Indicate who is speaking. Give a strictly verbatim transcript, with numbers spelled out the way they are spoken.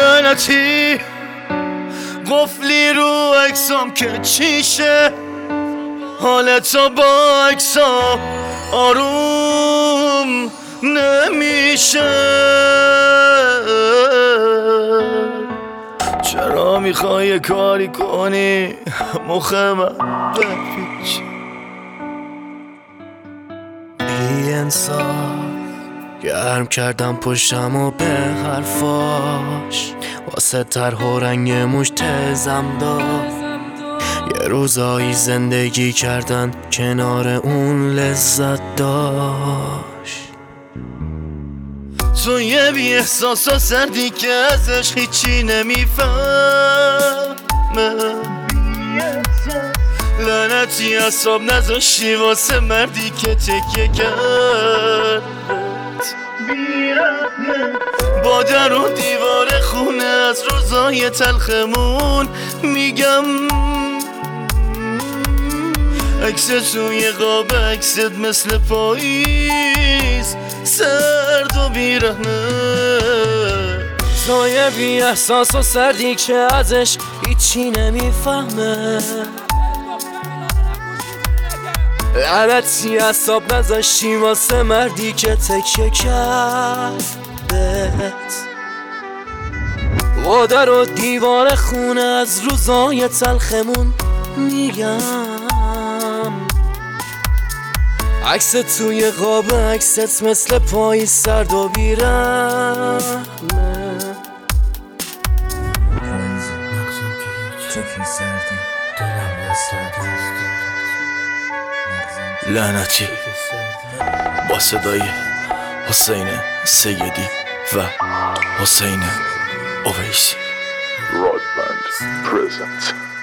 Speaker 1: لعنتی قفلی رو اکسام که چیشه حالتا با اکسام آروم نمیشه. چرا میخوای کاری کنی مخ من بپیچ بی انصاف گرم کردم پشتم و به حرفاش واسه طرح و رنگ موش تزم داد. یه روزایی زندگی کردن کنار اون لذت داشت. تو یه بی احساس و سردی که ازش هیچی نمیفهمه. لعنتی اصاب نذاشتی واسه مردی که تکیه کرد. با در و دیوار خونه از روزای تلخمون میگم عکست توی قاب عکست مثل پاییز سرد و بیرحمه. سایه بی احساس و سردی که ازش هیچی نمیفهمه. لعنتی اصاب نذاشتی واسه مردی که تکیه کردت. و در و دیوار خونه از روزای تلخمون میگم عکس توی قاب عکست مثل پای سرد و بیرحمه. لعنتی با صدای حسین سیدی و حسین اویسی.
Speaker 2: Rodband present.